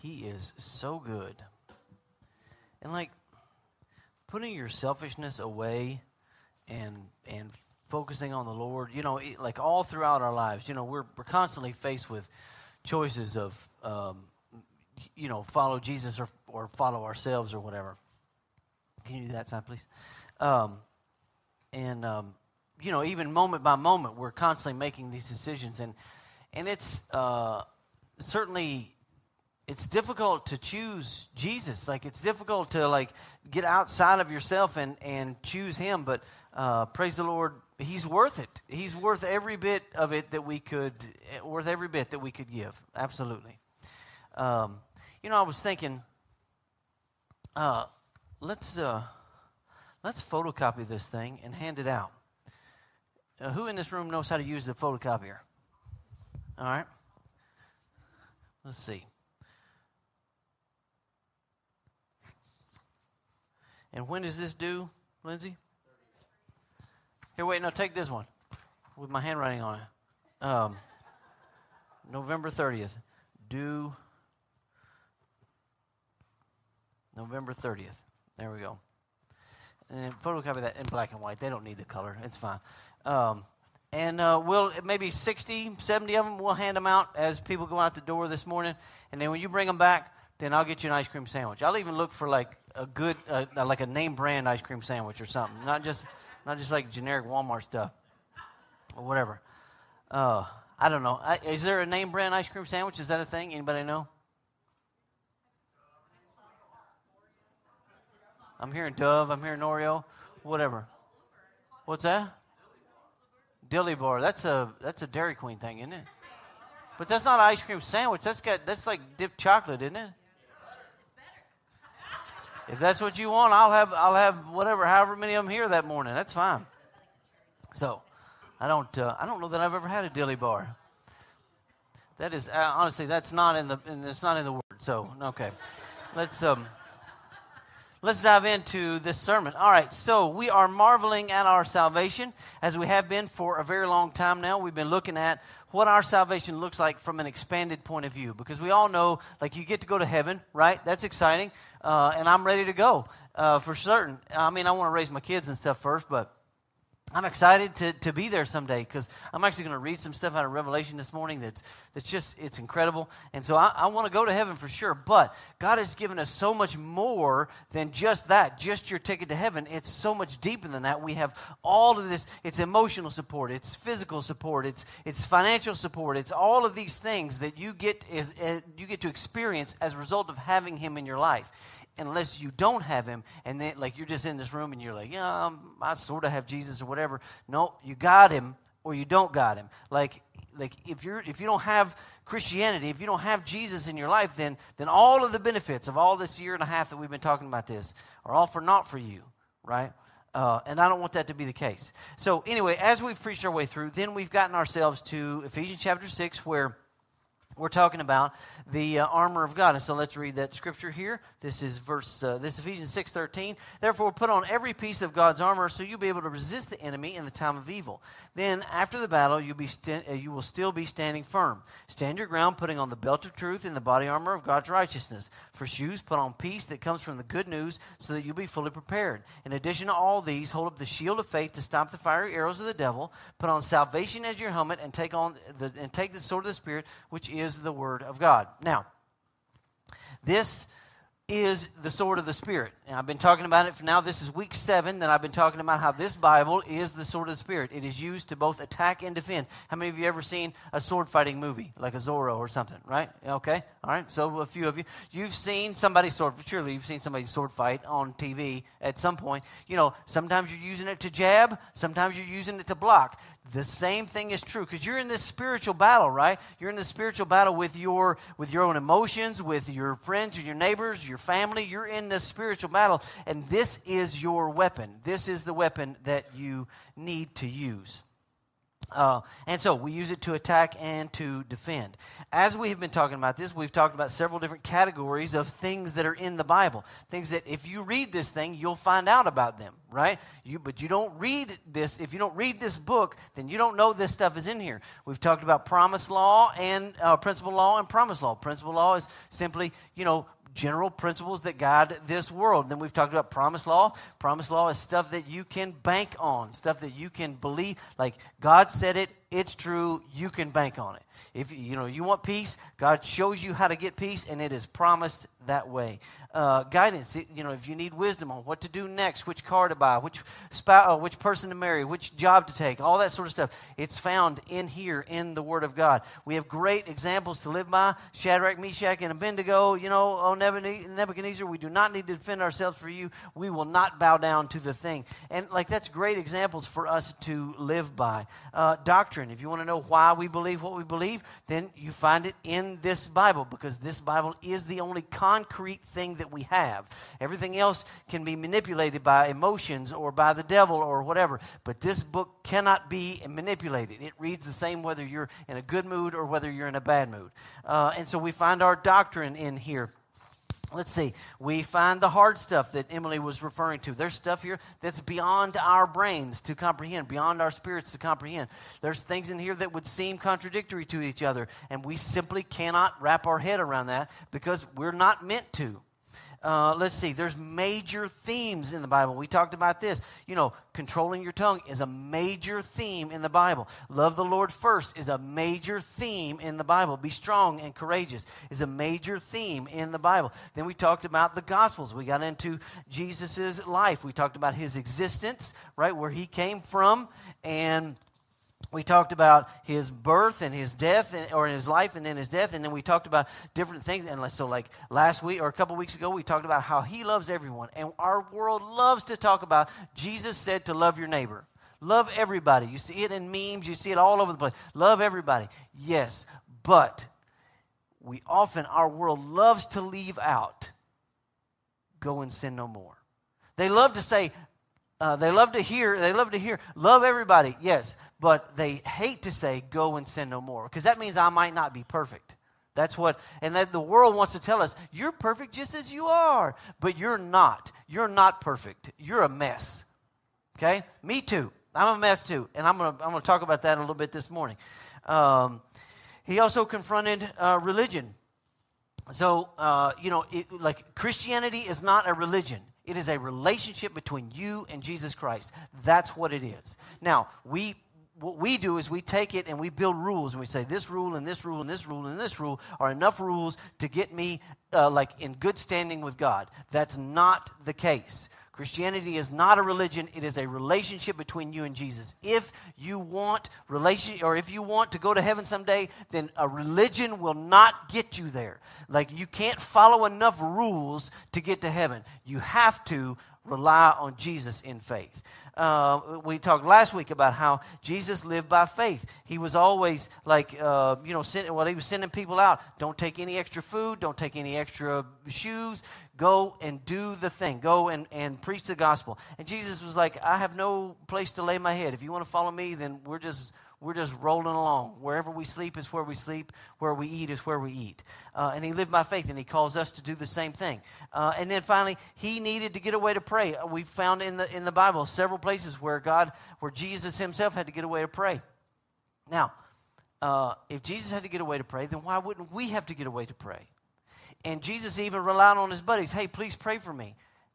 He is so good. And like putting your selfishness away and focusing on the Lord, like all throughout our lives, we're constantly faced with choices of, follow Jesus or follow ourselves or whatever. Can you do that sign, please? Even moment by moment, we're constantly making these decisions. And it's certainly, it's difficult to choose Jesus. Like, it's difficult to, like, get outside of yourself and choose Him. But praise the Lord, He's worth it. He's worth every bit of it that we could give. Absolutely. I was thinking, let's photocopy this thing and hand it out. Who in this room knows how to use the photocopier? All right. Let's see. And when is this due, Lindsay? Here, wait, no, take this one with my handwriting on it. November 30th. Due November 30th. There we go. And photocopy that in black and white. They don't need the color. It's fine. We'll maybe 60, 70 of them, we'll hand them out as people go out the door this morning. And then when you bring them back, then I'll get you an ice cream sandwich. I'll even look for like a good, like a name brand ice cream sandwich or something. Not just like generic Walmart stuff or whatever. I don't know. Is there a name brand ice cream sandwich? Is that a thing? Anybody know? I'm hearing Dove. I'm hearing Oreo. Whatever. What's that? Dilly Bar. That's a Dairy Queen thing, isn't it? But that's not an ice cream sandwich. That's like dipped chocolate, isn't it? If that's what you want, I'll have whatever, however many of them here that morning. That's fine. So, I don't know that I've ever had a Dilly Bar. That is honestly, that's not in the word. So, okay, let's dive into this sermon. All right, so we are marveling at our salvation, as we have been for a very long time now. We've been looking at what our salvation looks like from an expanded point of view, because we all know, like, you get to go to heaven, right? That's exciting, and I'm ready to go for certain. I mean, I want to raise my kids and stuff first, but I'm excited to be there someday, because I'm actually going to read some stuff out of Revelation this morning that's it's incredible. And so I want to go to heaven for sure. But God has given us so much more than just that, just your ticket to heaven. It's so much deeper than that. We have all of this. It's emotional support. It's physical support. It's financial support. It's all of these things that you get to experience as a result of having Him in your life. Unless you don't have Him, and then like you're just in this room and you're like, yeah, I sort of have Jesus or whatever. No, you got Him or you don't got Him. Like if you don't have Christianity, if you don't have Jesus in your life, then all of the benefits of all this year and a half that we've been talking about this are all for naught for you, right? And I don't want that to be the case. So anyway, as we've preached our way through, then we've gotten ourselves to Ephesians chapter 6, where we're talking about the armor of God. And so let's read that scripture here. This is Ephesians 6:13. Therefore, put on every piece of God's armor so you'll be able to resist the enemy in the time of evil. Then, after the battle, you will still be standing firm. Stand your ground, putting on the belt of truth and the body armor of God's righteousness. For shoes, put on peace that comes from the good news so that you'll be fully prepared. In addition to all these, hold up the shield of faith to stop the fiery arrows of the devil. Put on salvation as your helmet and take the sword of the Spirit, which is the word of God. Now, this is the sword of the Spirit. And I've been talking about it for now. This is week 7 that I've been talking about how this Bible is the sword of the Spirit. It is used to both attack and defend. How many of you ever seen a sword fighting movie, like a Zorro or something, right? Okay, all right. So a few of you, you've seen somebody's sword, surely you've seen somebody's sword fight on TV at some point. You know, sometimes you're using it to jab, sometimes you're using it to block. The same thing is true, because you're in this spiritual battle, right? You're in this spiritual battle with your own emotions, with your friends, your neighbors, your family. You're in this spiritual battle, and this is your weapon. This is the weapon that you need to use. And so we use it to attack and to defend. As we have been talking about this, we've talked about several different categories of things that are in the Bible. Things that if you read this thing, you'll find out about them, right? But you don't read this. If you don't read this book, then you don't know this stuff is in here. We've talked about promise law and principle law and promise law. Principle law is simply, general principles that guide this world. Then we've talked about promise law. Promise law is stuff that you can bank on, stuff that you can believe. Like God said it, it's true, you can bank on it. If you want peace, God shows you how to get peace, and it is promised that way. Guidance, if you need wisdom on what to do next, which car to buy, which spouse, which person to marry, which job to take, all that sort of stuff, it's found in here in the Word of God. We have great examples to live by. Shadrach, Meshach, and Abednego, oh Nebuchadnezzar, we do not need to defend ourselves for you. We will not bow down to the thing. And that's great examples for us to live by. Doctrine, if you want to know why we believe what we believe, then you find it in this Bible, because this Bible is the only concrete thing that we have. Everything else can be manipulated by emotions or by the devil or whatever, but this book cannot be manipulated. It reads the same whether you're in a good mood or whether you're in a bad mood. And so we find our doctrine in here. Let's see, we find the hard stuff that Emily was referring to. There's stuff here that's beyond our brains to comprehend, beyond our spirits to comprehend. There's things in here that would seem contradictory to each other, and we simply cannot wrap our head around that because we're not meant to. Let's see, there's major themes in the Bible. We talked about this. Controlling your tongue is a major theme in the Bible. Love the Lord first is a major theme in the Bible. Be strong and courageous is a major theme in the Bible. Then we talked about the Gospels. We got into Jesus' life. We talked about his existence, right, where he came from, and we talked about his birth and his death, or his life and then his death, and then we talked about different things. And so like last week or a couple weeks ago, we talked about how he loves everyone. And our world loves to talk about Jesus said to love your neighbor. Love everybody. You see it in memes. You see it all over the place. Love everybody. Yes, but our world loves to leave out, go and sin no more. They love to say, they love to hear, love everybody, yes, but they hate to say, go and sin no more, because that means I might not be perfect. That's what, and that the world wants to tell us, you're perfect just as you are, but you're not. You're not perfect. You're a mess, okay? Me too. I'm a mess too, and I'm gonna talk about that a little bit this morning. He also confronted religion. So, Christianity is not a religion. It is a relationship between you and Jesus Christ. That's what it is. Now, what we do is we take it and we build rules, and we say this rule and this rule and this rule and this rule are enough rules to get me in good standing with God. That's not the case. Christianity is not a religion. It is a relationship between you and Jesus. If you want if you want to go to heaven someday, then a religion will not get you there. You can't follow enough rules to get to heaven. You have to rely on Jesus in faith. We talked last week about how Jesus lived by faith. He was always he was sending people out. Don't take any extra food. Don't take any extra shoes. Go and do the thing. Go and preach the gospel. And Jesus was like, I have no place to lay my head. If you want to follow me, then we're just rolling along. Wherever we sleep is where we sleep. Where we eat is where we eat. And he lived by faith, and he calls us to do the same thing. And then finally, he needed to get away to pray. We found in the Bible several places where Jesus himself had to get away to pray. Now, if Jesus had to get away to pray, then why wouldn't we have to get away to pray? And Jesus even relied on his buddies. Hey, please pray for me.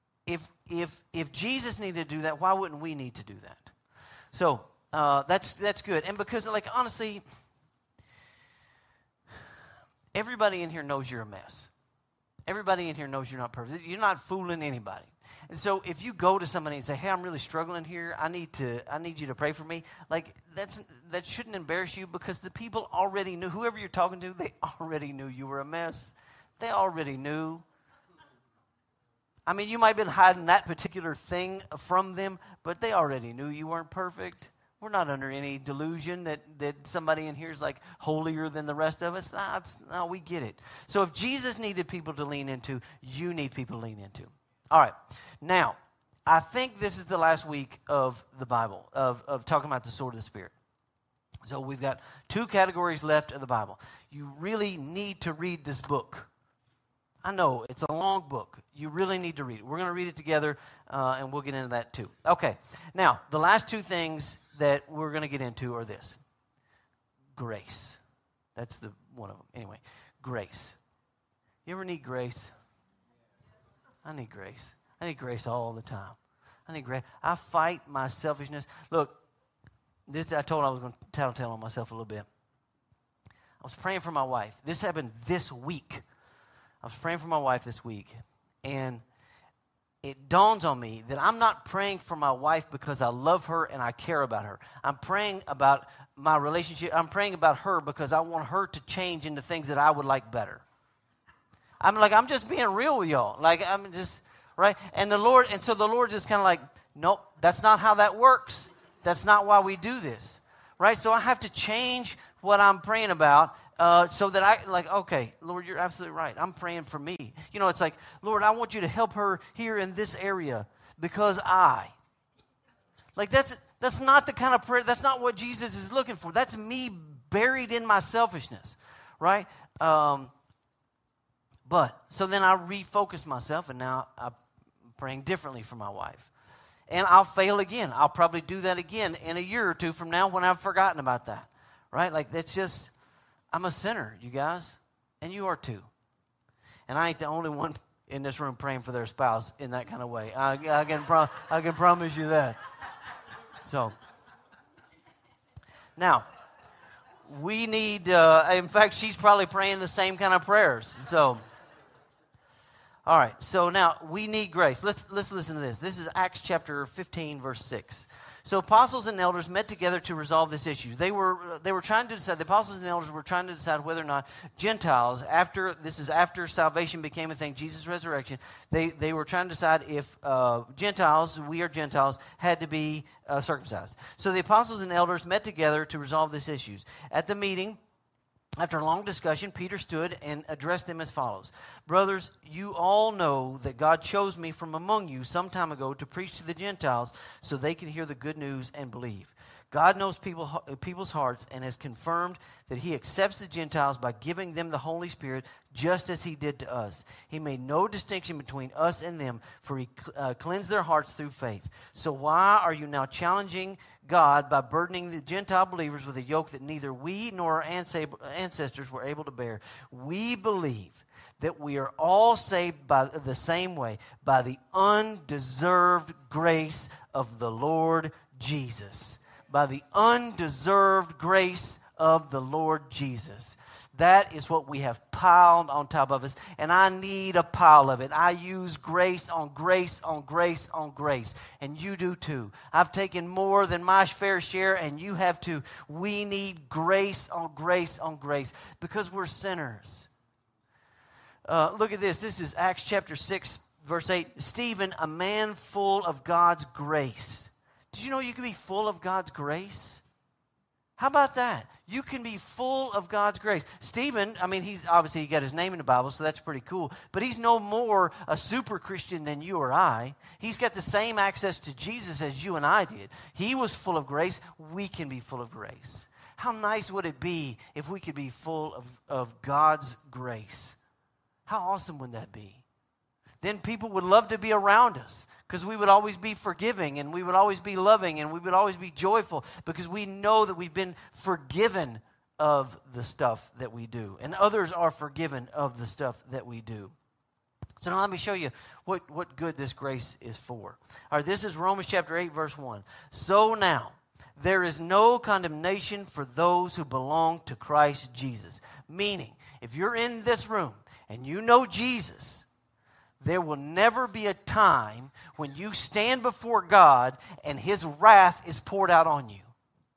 If Jesus needed to do that, why wouldn't we need to do that? So, that's good. And because, honestly, everybody in here knows you're a mess. Everybody in here knows you're not perfect. You're not fooling anybody. And so if you go to somebody and say, hey, I'm really struggling here. I need you to pray for me. That shouldn't embarrass you, because the people already knew. Whoever you're talking to, they already knew you were a mess. They already knew. I mean, you might have been hiding that particular thing from them, but they already knew you weren't perfect. We're not under any delusion that somebody in here is holier than the rest of us. No, we get it. So if Jesus needed people to lean into, you need people to lean into. All right. Now, I think this is the last week of the Bible, of talking about the sword of the Spirit. So we've got 2 categories left of the Bible. You really need to read this book. I know, it's a long book. You really need to read it. We're going to read it together, and we'll get into that too. Okay, now, the last 2 things that we're going to get into are this. Grace. That's one of them. Anyway, grace. You ever need grace? I need grace. I need grace all the time. I need grace. I fight my selfishness. Look, I told I was going to tattletale on myself a little bit. I was praying for my wife. This happened this week. I was praying for my wife this week, and it dawns on me that I'm not praying for my wife because I love her and I care about her. I'm praying about my relationship. I'm praying about her because I want her to change into things that I would like better. I'm just being real with y'all. I'm just, right? And so the Lord just kind of like, nope, that's not how that works. That's not why we do this, right? So I have to change what I'm praying about so that okay, Lord, you're absolutely right. I'm praying for me. It's like, Lord, I want you to help her here in this area because that's not the kind of prayer, that's not what Jesus is looking for. That's me buried in my selfishness, right? So then I refocus myself, and now I'm praying differently for my wife. And I'll fail again. I'll probably do that again in a year or 2 from now when I've forgotten about that, right? That's just, I'm a sinner, you guys, and you are too. And I ain't the only one in this room praying for their spouse in that kind of way. I can promise you that. So, now, we need, in fact, she's probably praying the same kind of prayers. So, all right. So now we need grace. Let's listen to this. This is Acts chapter 15, verse 6. So apostles and elders met together to resolve this issue. They were trying to decide. The apostles and elders were trying to decide whether or not Gentiles, after salvation became a thing, Jesus' resurrection, they were trying to decide if Gentiles, we are Gentiles, had to be circumcised. So the apostles and elders met together to resolve this issue. At the meeting, after a long discussion, Peter stood and addressed them as follows. Brothers, you all know that God chose me from among you some time ago to preach to the Gentiles so they can hear the good news and believe. God knows people's hearts and has confirmed that he accepts the Gentiles by giving them the Holy Spirit just as he did to us. He made no distinction between us and them, for he cleansed their hearts through faith. So why are you now challenging God by burdening the Gentile believers with a yoke that neither we nor our ancestors were able to bear? We believe that we are all saved by the same way, by the undeserved grace of the Lord Jesus. By the undeserved grace of the Lord Jesus. That is what we have piled on top of us, and I need a pile of it. I use grace on grace on grace on grace, and you do too. I've taken more than my fair share, and you have too. We need grace on grace on grace because we're sinners. Look at this. This is Acts chapter 6, verse 8. Stephen, a man full of God's grace. Did you know you can be full of God's grace? How about that? You can be full of God's grace. Stephen, he's obviously he got his name in the Bible, so that's pretty cool. But he's no more a super Christian than you or I. He's got the same access to Jesus as you and I did. He was full of grace. We can be full of grace. How nice would it be if we could be full of God's grace? How awesome would that be? Then people would love to be around us because we would always be forgiving and we would always be loving and we would always be joyful because we know that we've been forgiven of the stuff that we do. And others are forgiven of the stuff that we do. So now let me show you what good this grace is for. All right, this is Romans chapter 8, verse 1. So now, there is no condemnation for those who belong to Christ Jesus. Meaning, if you're in this room and you know Jesus, there will never be a time when you stand before God and his wrath is poured out on you.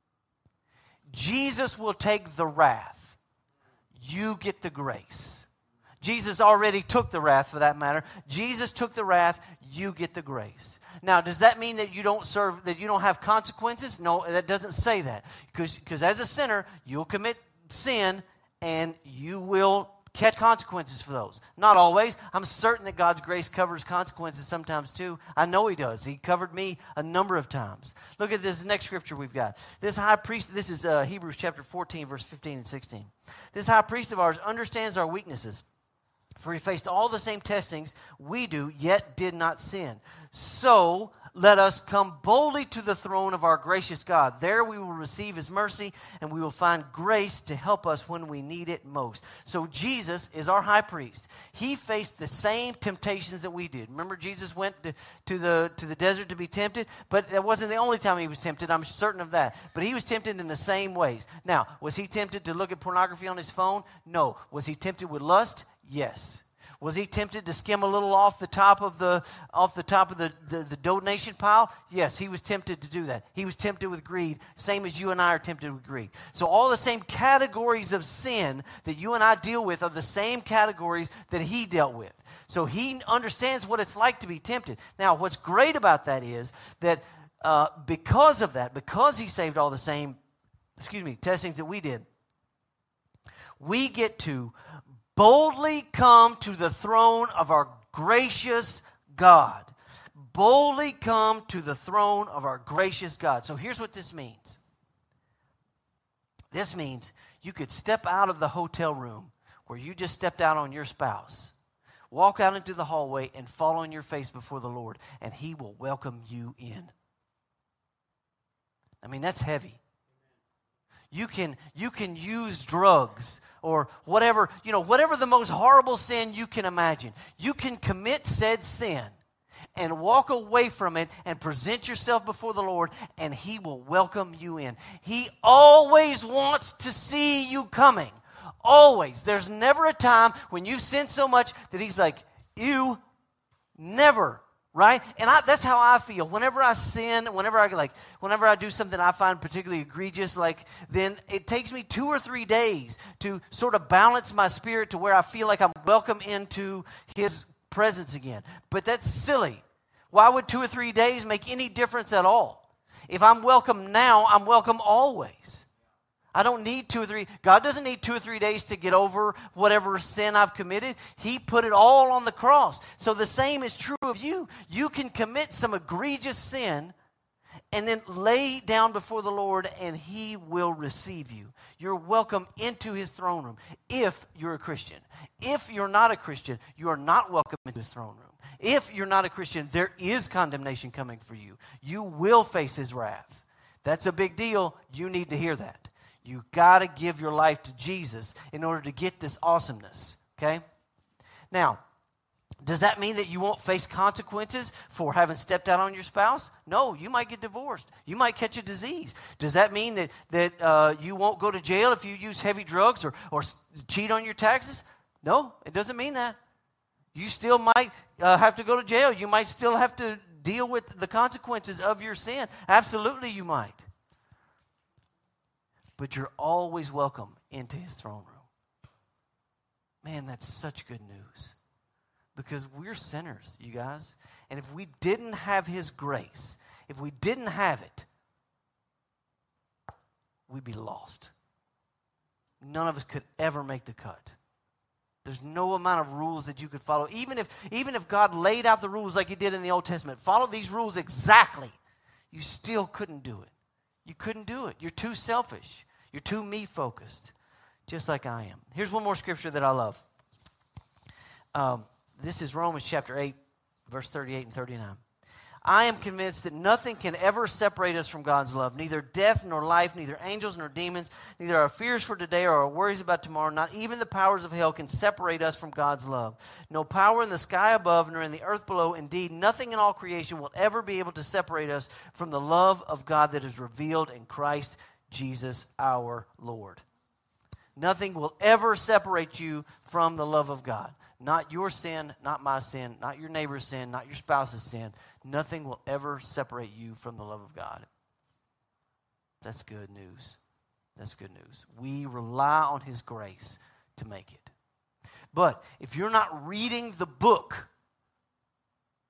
Jesus will take the wrath. You get the grace. Jesus already took the wrath, for that matter. Jesus took the wrath. You get the grace. Now, does that mean that you don't have consequences? No, that doesn't say that. Because as a sinner, you'll commit sin and you will catch consequences for those. Not always. I'm certain that God's grace covers consequences sometimes too. I know He does. He covered me a number of times. Look at this next scripture we've got. This high priest, this is Hebrews chapter 14, verse 15 and 16. This high priest of ours understands our weaknesses, for he faced all the same testings we do, yet did not sin. So let us come boldly to the throne of our gracious God. There we will receive His mercy, and we will find grace to help us when we need it most. So Jesus is our high priest. He faced the same temptations that we did. Remember, Jesus went to the desert to be tempted, but that wasn't the only time He was tempted. I'm certain of that. But He was tempted in the same ways. Now, was He tempted to look at pornography on His phone? No. Was He tempted with lust? Yes. Was He tempted to skim a little off the top of the donation pile? Yes, He was tempted to do that. He was tempted with greed, same as you and I are tempted with greed. So all the same categories of sin that you and I deal with are the same categories that He dealt with. So He understands what it's like to be tempted. Now, what's great about that is that because of that, because He saved all the same, testings that we did, we get to boldly come to the throne of our gracious God. Boldly come to the throne of our gracious God. So here's what this means. This means you could step out of the hotel room where you just stepped out on your spouse, walk out into the hallway and fall on your face before the Lord, and He will welcome you in. I mean, that's heavy. You can use drugs or whatever the most horrible sin you can imagine. You can commit said sin and walk away from it and present yourself before the Lord, and He will welcome you in. He always wants to see you coming. Always. There's never a time when you've sinned so much that He's like, ew, never. Right? And that's how I feel. Whenever I sin, whenever I do something I find particularly egregious, then it takes me 2 or 3 days to sort of balance my spirit to where I feel like I'm welcome into His presence again. But that's silly. Why would 2 or 3 days make any difference at all? If I'm welcome now, I'm welcome always. I don't need 2 or 3. God doesn't need 2 or 3 days to get over whatever sin I've committed. He put it all on the cross. So the same is true of you. You can commit some egregious sin and then lay down before the Lord, and He will receive you. You're welcome into His throne room if you're a Christian. If you're not a Christian, you are not welcome into His throne room. If you're not a Christian, there is condemnation coming for you. You will face His wrath. That's a big deal. You need to hear that. You got to give your life to Jesus in order to get this awesomeness, okay? Now, does that mean that you won't face consequences for having stepped out on your spouse? No, you might get divorced. You might catch a disease. Does that mean that you won't go to jail if you use heavy drugs or cheat on your taxes? No, it doesn't mean that. You still might have to go to jail. You might still have to deal with the consequences of your sin. Absolutely, you might. But you're always welcome into His throne room. Man, that's such good news. Because we're sinners, you guys. And if we didn't have His grace, if we didn't have it, we'd be lost. None of us could ever make the cut. There's no amount of rules that you could follow. Even if God laid out the rules like He did in the Old Testament, follow these rules exactly, you still couldn't do it. You couldn't do it. You're too selfish. You're too me-focused, just like I am. Here's one more scripture that I love. This is Romans chapter 8, verse 38 and 39. I am convinced that nothing can ever separate us from God's love, neither death nor life, neither angels nor demons, neither our fears for today or our worries about tomorrow, not even the powers of hell can separate us from God's love. No power in the sky above nor in the earth below, indeed nothing in all creation will ever be able to separate us from the love of God that is revealed in Christ Jesus our Lord. Nothing will ever separate you from the love of God. Not your sin, not my sin, not your neighbor's sin, not your spouse's sin. Nothing will ever separate you from the love of God. That's good news. That's good news. We rely on His grace to make it. But if you're not reading the book,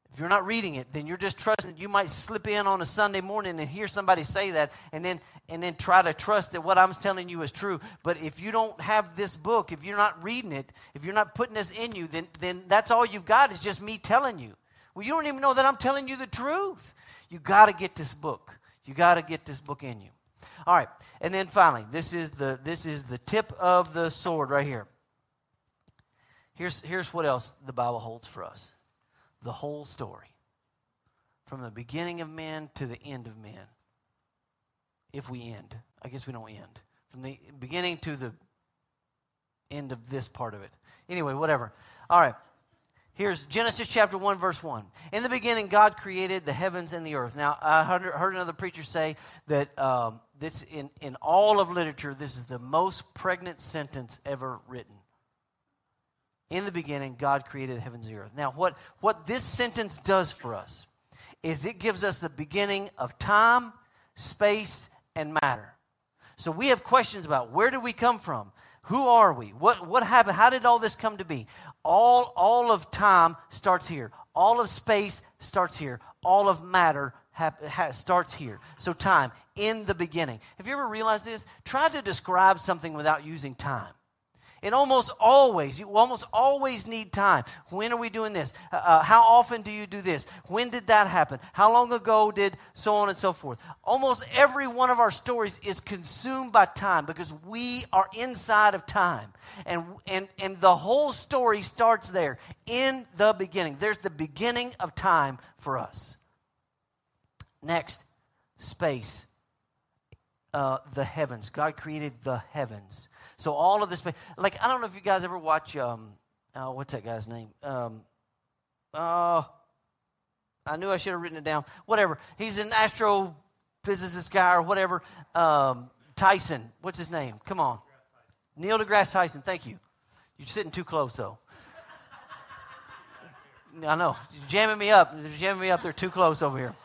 If you're not reading it, then you're just trusting. You might slip in on a Sunday morning and hear somebody say that, and then try to trust that what I'm telling you is true. But if you don't have this book, if you're not reading it, if you're not putting this in you, then that's all you've got is just me telling you. Well, you don't even know that I'm telling you the truth. You got to get this book. You got to get this book in you. All right, and then finally, this is the tip of the sword right here. Here's what else the Bible holds for us. The whole story. From the beginning of men to the end of men. If we end. I guess we don't end. From the beginning to the end of this part of it. Anyway, whatever. All right. Here's Genesis chapter 1, verse 1. In the beginning, God created the heavens and the earth. Now, I heard another preacher say that this in all of literature, this is the most pregnant sentence ever written. In the beginning, God created the heavens and the earth. Now, what this sentence does for us is it gives us the beginning of time, space, and matter. So we have questions about where did we come from? Who are we? What happened? How did all this come to be? All of time starts here. All of space starts here. All of matter starts here. So time, in the beginning. Have you ever realized this? Try to describe something without using time. You almost always need time. When are we doing this? How often do you do this? When did that happen? How long ago did so on and so forth? Almost every one of our stories is consumed by time because we are inside of time. And the whole story starts there, in the beginning. There's the beginning of time for us. Next, space. The heavens. God created the heavens. So all of this, like, I don't know if you guys ever watch, what's that guy's name? I knew I should have written it down. Whatever. He's an astrophysicist guy or whatever. Tyson. What's his name? Come on. Neil deGrasse Tyson. Thank you. You're sitting too close, though. I know. You're jamming me up. They're too close over here.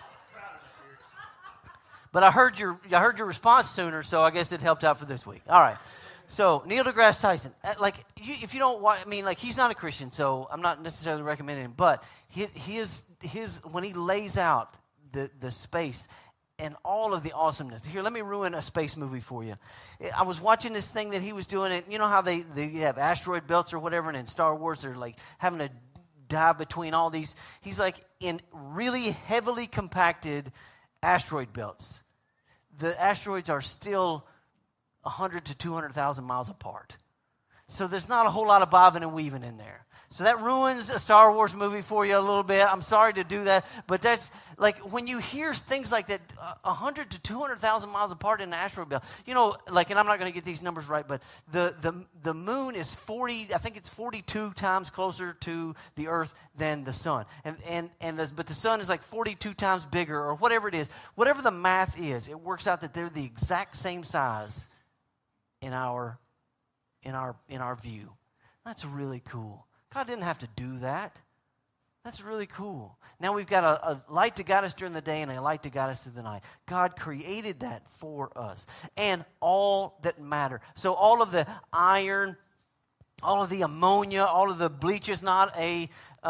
But I heard your response sooner, so I guess it helped out for this week. All right. So Neil deGrasse Tyson, if you don't watch, he's not a Christian, so I'm not necessarily recommending him. But his when he lays out the space and all of the awesomeness. Here, let me ruin a space movie for you. I was watching this thing that he was doing, and you know how they have asteroid belts or whatever, and in Star Wars they're like having to dive between all these. He's like in really heavily compacted asteroid belts. The asteroids are still 100 to 200,000 miles apart. So there's not a whole lot of bobbing and weaving in there. So that ruins a Star Wars movie for you a little bit. I'm sorry to do that. But that's like when you hear things like that, 100 to 200,000 miles apart in an asteroid belt. You know, and I'm not going to get these numbers right, but the moon is 42 times closer to the Earth than the sun. But the sun is like 42 times bigger or whatever it is. Whatever the math is, it works out that they're the exact same size in our view. That's really cool. God didn't have to do that. That's really cool. Now we've got a light to guide us during the day and a light to guide us through the night. God created that for us. And all that matter. So all of the iron, all of the ammonia, all of the bleach is not an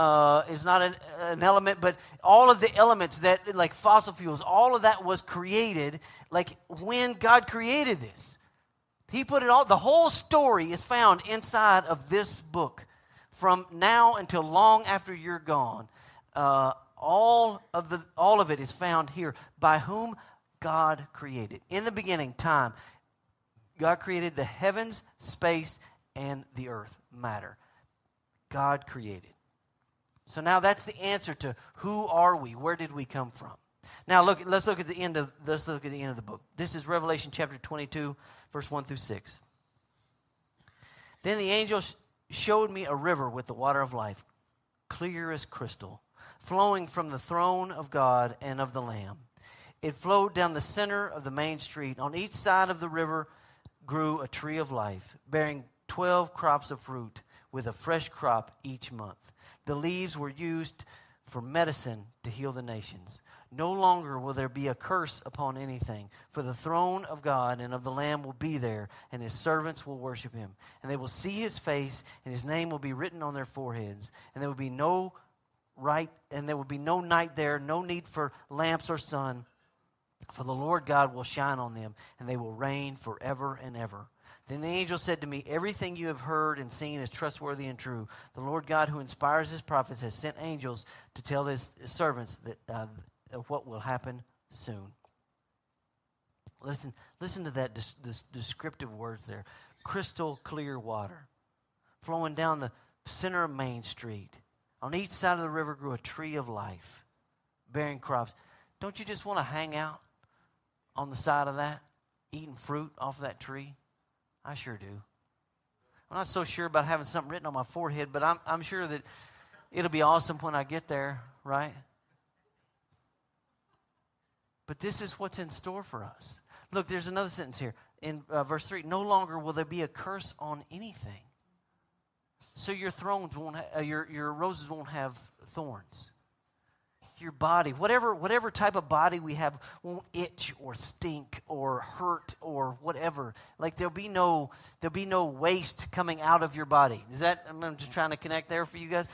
element, but all of the elements that, like fossil fuels, all of that was created like when God created this. He put it all, the whole story is found inside of this book. From now until long after you're gone, all of it is found here. By whom God created. In the beginning, time, God created the heavens, space, and the earth, matter. God created. So now that's the answer to who are we? Where did we come from? Now let's look at the end of the book. This is Revelation chapter 22, verse 1 through 6. Then the angel showed me a river with the water of life, clear as crystal, flowing from the throne of God and of the Lamb. It flowed down the center of the main street. On each side of the river grew a tree of life, bearing 12 crops of fruit, with a fresh crop each month. The leaves were used for medicine to heal the nations. No longer will there be a curse upon anything, for the throne of God and of the Lamb will be there, and his servants will worship him. And they will see his face, and his name will be written on their foreheads. And there will be no right, and there will be no night there, no need for lamps or sun. For the Lord God will shine on them, and they will reign forever and ever. Then the angel said to me, everything you have heard and seen is trustworthy and true. The Lord God who inspires his prophets has sent angels to tell his servants that what will happen soon. Listen to that descriptive words there. Crystal clear water flowing down the center of Main Street. On each side of the river grew a tree of life, bearing crops. Don't you just want to hang out on the side of that, eating fruit off of that tree? I sure do. I'm not so sure about having something written on my forehead, but I'm sure that it'll be awesome when I get there, right? But this is what's in store for us. Look, there's another sentence here in verse 3. No longer will there be a curse on anything. So your thrones won't, your roses won't have thorns. Your body, whatever type of body we have, won't itch or stink or hurt or whatever. Like there'll be no waste coming out of your body. Is that? I'm just trying to connect there for you guys.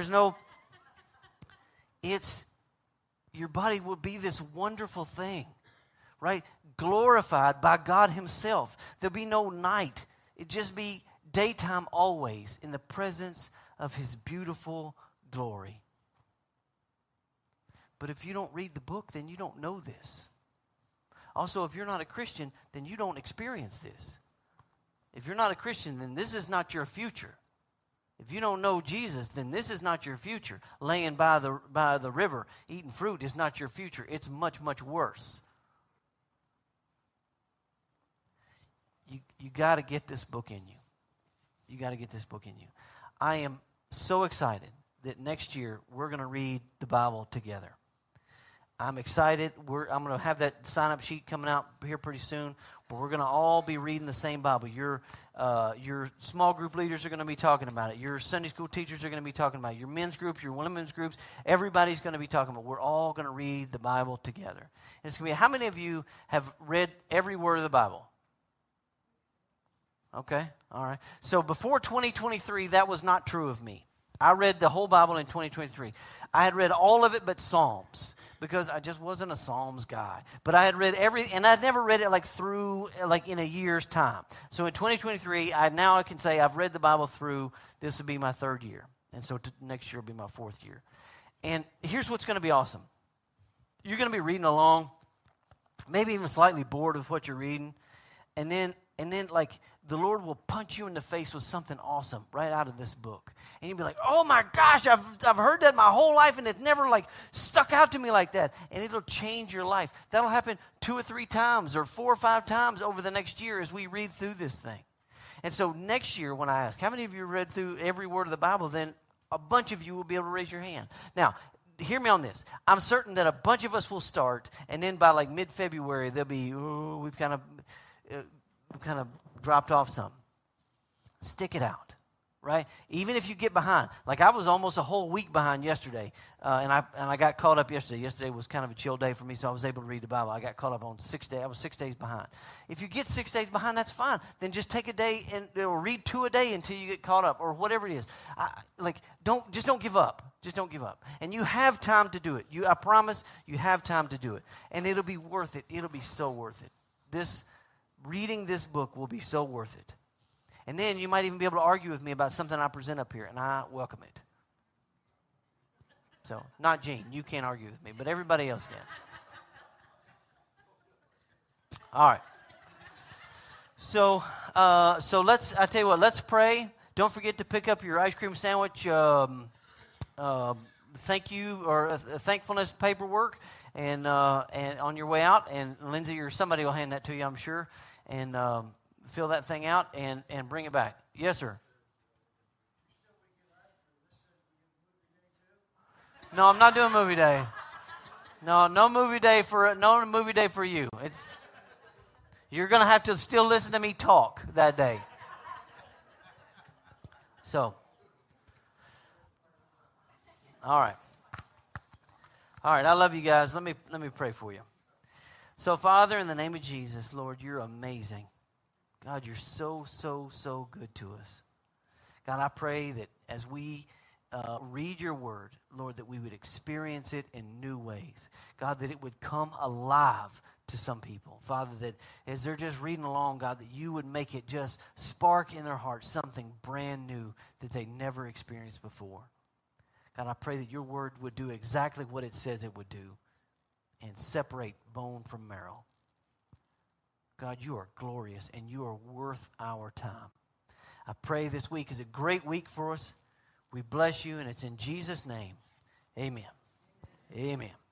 Your body will be this wonderful thing, right? Glorified by God Himself. There'll be no night. It'll just be daytime always in the presence of His beautiful glory. But if you don't read the book, then you don't know this. Also, if you're not a Christian, then you don't experience this. If you're not a Christian, then this is not your future. If you don't know Jesus, then this is not your future. Laying by the river, eating fruit is not your future. It's much, much worse. You got to get this book in you. You got to get this book in you. I am so excited that next year we're going to read the Bible together. I'm excited. I'm going to have that sign-up sheet coming out here pretty soon, but we're going to all be reading the same Bible. Your small group leaders are going to be talking about it. Your Sunday school teachers are going to be talking about it. Your men's group, your women's groups, everybody's going to be talking about it. We're all going to read the Bible together. And it's going to be, how many of you have read every word of the Bible? Okay, all right. So before 2023, that was not true of me. I read the whole Bible in 2023. I had read all of it but Psalms because I just wasn't a Psalms guy. But I had read and I'd never read it through in a year's time. So in 2023, I can say I've read the Bible through. This will be my third year. And so next year will be my fourth year. And here's what's going to be awesome. You're going to be reading along, maybe even slightly bored with what you're reading. And then the Lord will punch you in the face with something awesome right out of this book. And you'll be like, oh my gosh, I've heard that my whole life and it never stuck out to me like that. And it'll change your life. That'll happen 2 or 3 times or 4 or 5 times over the next year as we read through this thing. And so next year when I ask, how many of you read through every word of the Bible? Then a bunch of you will be able to raise your hand. Now, hear me on this. I'm certain that a bunch of us will start, and then by mid-February, there'll be, we've kind of dropped off some. Stick it out, right? Even if you get behind. I was almost a whole week behind yesterday, and I got caught up yesterday. Yesterday was kind of a chill day for me, so I was able to read the Bible. I got caught up on 6 days. I was 6 days behind. If you get 6 days behind, that's fine. Then just take a day and read 2 a day until you get caught up, or whatever it is. Don't give up. Just don't give up. And you have time to do it. I promise you have time to do it, and it'll be worth it. It'll be so worth it. Reading this book will be so worth it. And then you might even be able to argue with me about something I present up here, and I welcome it. So, not Gene. You can't argue with me, but everybody else can. All right. So I tell you what, let's pray. Don't forget to pick up your ice cream sandwich thank you or thankfulness paperwork and on your way out. And Lindsay or somebody will hand that to you, I'm sure. And fill that thing out and bring it back. Yes, sir. No, I'm not doing movie day. No movie day for you. You're going to have to still listen to me talk that day. So, all right. I love you guys. Let me pray for you. So, Father, in the name of Jesus, Lord, you're amazing. God, you're so, so, so good to us. God, I pray that as we read your word, Lord, that we would experience it in new ways. God, that it would come alive to some people. Father, that as they're just reading along, God, that you would make it just spark in their hearts something brand new that they never experienced before. God, I pray that your word would do exactly what it says it would do and separate bone from marrow. God, you are glorious and you are worth our time. I pray this week is a great week for us. We bless you, and it's in Jesus' name. Amen. Amen.